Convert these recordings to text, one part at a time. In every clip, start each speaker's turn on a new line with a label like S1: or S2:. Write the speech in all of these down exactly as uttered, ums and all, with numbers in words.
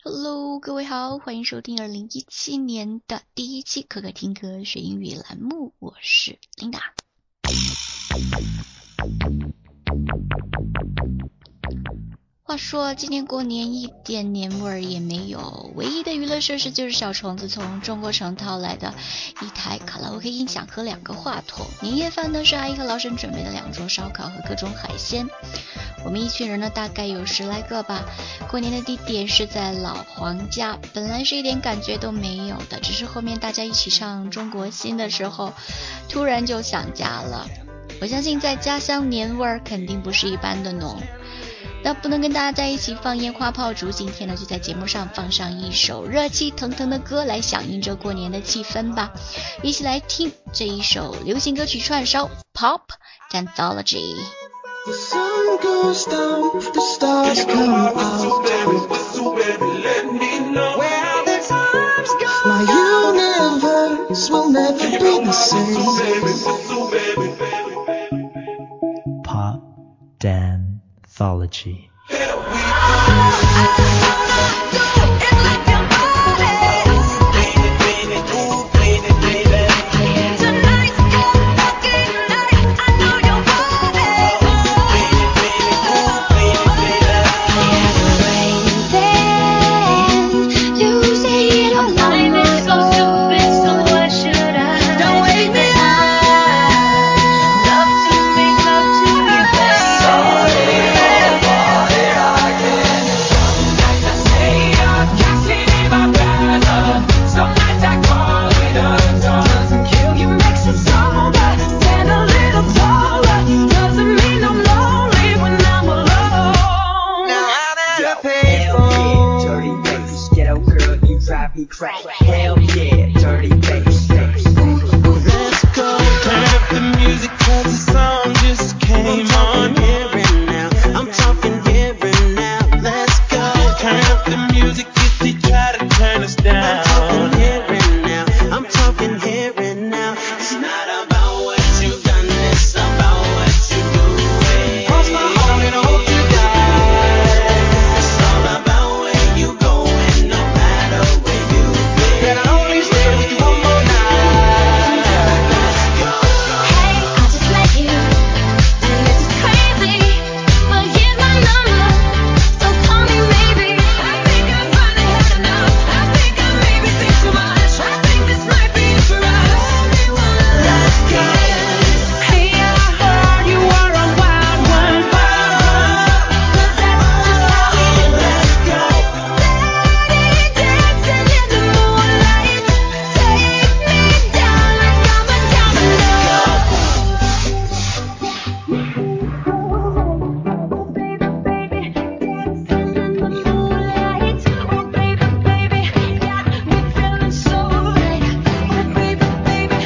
S1: Hello， 各位好，欢迎收听二零一七年的第一期可可听歌学英语栏目，我是 Linda。话说今年过年一点年味儿也没有，唯一的娱乐设施就是小虫子从中国城淘来的一台卡拉 OK 音响和两个话筒。年夜饭呢是阿姨和老沈准备的两桌烧烤和各种海鲜。我们一群人呢大概有十来个吧。过年的地点是在老黄家，本来是一点感觉都没有的，只是后面大家一起唱中国新的时候，突然就想家了。我相信在家乡年味儿肯定不是一般的浓。那不能跟大家在一起放烟花炮竹，今天呢就在节目上放上一首热气腾腾的歌来响应着过年的气氛吧，一起来听这一首流行歌曲串烧 Pop Anthology。
S2: The sun goes down, the stars come out. Where the times go, my universe will never be the same.
S3: Pop Anthology.
S2: Hell yeah, dirty bass. Let's go. Turn up the music cause the song just came on. Here and now, I'm talking here and now. Let's go. Turn up the music if they try to turn us down. I'm talking here and now, I'm talking here and now. It's not about what you've done, it's about what you're doing. Cross my heart and hope you die. It's all about where you going, no matter where you been. Can I only stay with you one more night? Let's go.
S4: Hey, I just met you, and this is crazy, but here's my number, so call me maybe. I think I've finally had enough. I think I maybe think too much. I think this might be it for us.
S2: Let's go.
S4: Hey, I heard you were a wild one, but that's just how we
S2: Let's go.
S4: dancing in the moonlight. Take me down like I'm a domino. Baby, baby, dancing in the moonlight. Oh, baby, baby, got me feeling so right. Oh, baby, baby,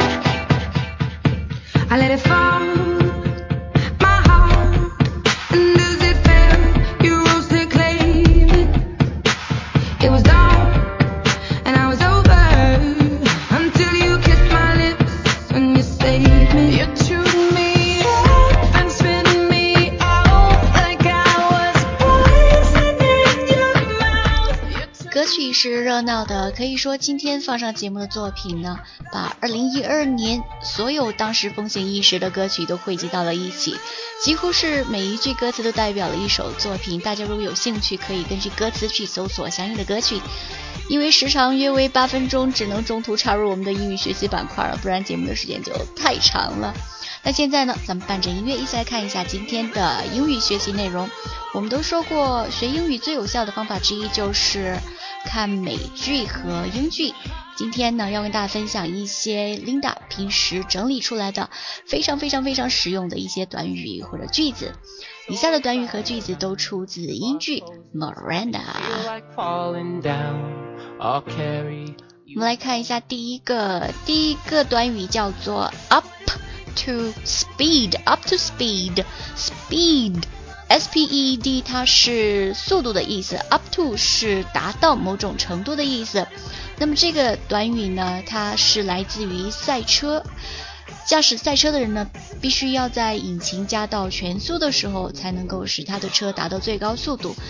S4: I let it fall, my heart, and as it fell, you rose to claim it. It was dark, and I was over, until you kissed my lips and you saved me. You chewed me up and spit me out like I was poison in your mouth.
S1: 歌曲是热闹的，可以说今天放上节目的作品呢，把二零一二年所有当时风行一时的歌曲都汇集到了一起，几乎是每一句歌词都代表了一首作品。大家如果有兴趣，可以根据歌词去搜索相应的歌曲。因为时长约为八分钟，只能中途插入我们的英语学习板块了，不然节目的时间就太长了。那现在呢，咱们伴着音乐一起来看一下今天的英语学习内容。我们都说过，学英语最有效的方法之一就是看美剧和英剧。今天呢，要跟大家分享一些 Linda 平时整理出来的非常非常非常实用的一些短语或者句子。以下的短语和句子都出自英剧 Miranda。 我们来看一下第一个第一个短语叫做 up to speed。 up to speed speed S P E D 它是速度的意思， up to 是达到某种程度的意思。那么这个短语呢，它是来自于赛车。驾驶赛车的人呢，必须要在引擎加到全速的时候，才能够使他的车达到最高速度。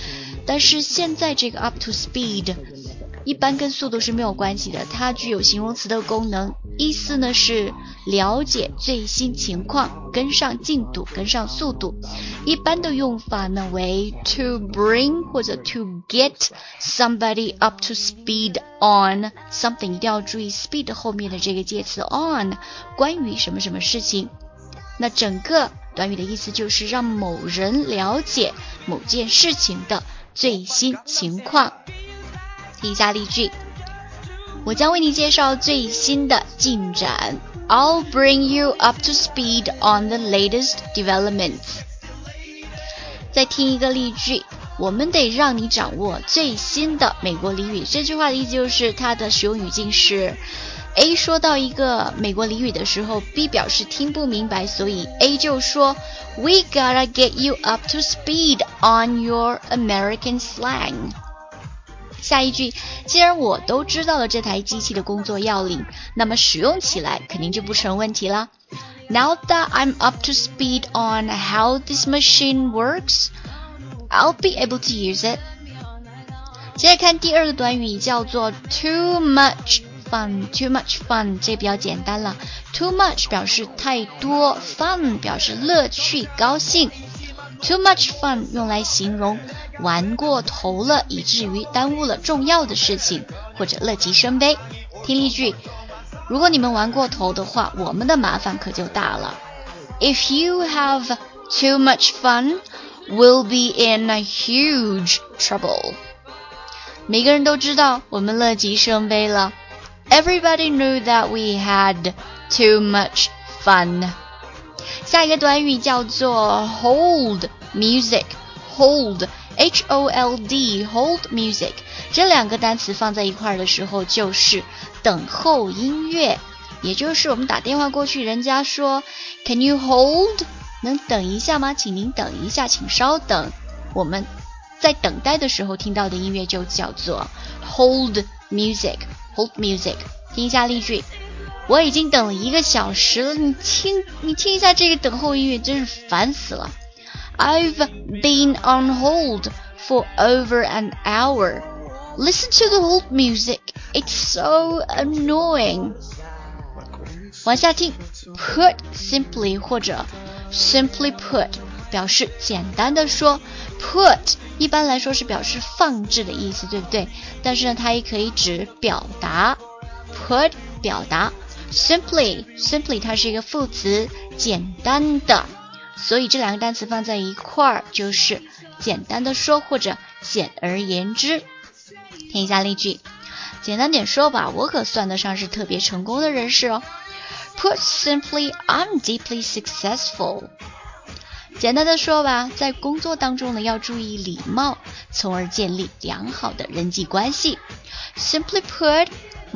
S1: 但是现在这个 up to speed 一般跟速度是没有关系的，它具有形容词的功能，意思呢是了解最新情况，跟上进度，跟上速度。一般的用法呢为 to bring 或者 to get somebody up to speed on something， 一定要注意 speed 后面的这个介词 on， 关于什么什么事情。那整个短语的意思就是让某人了解某件事情的最新情况。听一下例句，我将为你介绍最新的进展。 I'll bring you up to speed on the latest developments。 再听一个例句，我们得让你掌握最新的美国俚语。这句话的意思就是它的使用语境是 A 说到一个美国俚语的时候， B 表示听不明白，所以 A 就说 We gotta get you up to speed on your American slang。 下一句，既然我都知道了这台机器的工作要领，那么使用起来肯定就不成问题啦。 Now that I'm up to speed on how this machine works, I'll be able to use it。 接着看第二个短语，叫做 too much fun。 too much fun 这比较简单了， too much 表示太多， fun 表示乐趣高兴。 too much fun 用来形容玩过头了，以至于耽误了重要的事情，或者乐极生悲。听例句，如果你们玩过头的话，我们的麻烦可就大了。 If you have too much fun, we'll be in a huge trouble。 每个人都知道我们乐极生悲了。 Everybody knew that we had too much fun。 下一个短语叫做 hold music。 hold H O L D hold music， 这两个单词放在一块儿的时候就是等候音乐，也就是我们打电话过去，人家说 Can you hold， 能等一下吗？请您等一下，请稍等。我们在等待的时候听到的音乐就叫做 hold music。 hold music。 听一下例句，我已经等了一个小时了，你听你听一下这个等候音乐，真是烦死了。 I've been on hold for over an hour. Listen to the hold music. It's so annoying. 往下听 put simply 或者 simply put 表示简单的说， put 一般来说是表示放置的意思，对不对？但是呢，它也可以指表达。 put 表达， simply simply 它是一个副词，简单的，所以这两个单词放在一块儿就是简单的说或者简而言之。听一下例句，简单点说吧，我可算得上是特别成功的人士哦。 Put simply, I'm deeply successful。 简单的说吧，在工作当中呢，要注意礼貌，从而建立良好的人际关系。 Simply put,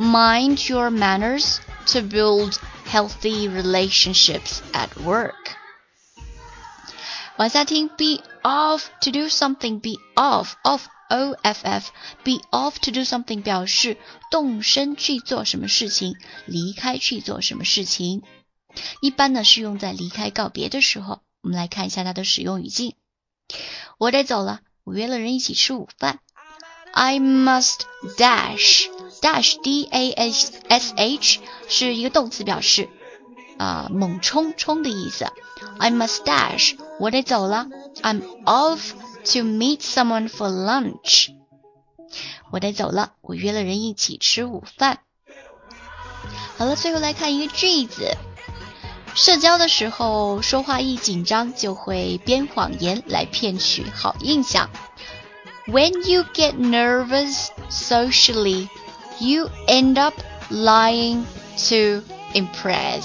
S1: mind your manners to build healthy relationships at work。 往下听 be off to do something， be off off O F F be off to do something 表示动身去做什么事情，离开去做什么事情。一般呢是用在离开告别的时候。我们来看一下它的使用语境。我得走了，我约了人一起吃午饭。 I must dash dash D A S H 是一个动词，表示呃猛冲冲的意思。 I must dash 我得走了。 I'm off to meet someone for lunch 我得走了，我约了人一起吃午饭。好了，最后来看一个句子。社交的时候说话一紧张就会编谎言来骗取好印象。 When you get nervous socially, you end up lying to impress。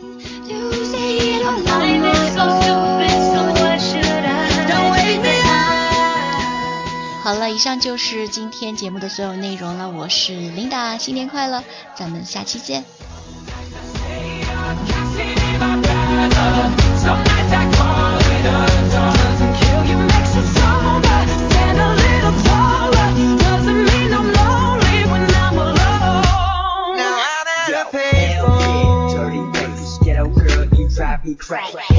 S1: 好了，以上就是今天节目的所有内容了。我是琳达，新年快乐，咱们下期见。
S2: Dirty bass, ghetto girl, you drive me crazy.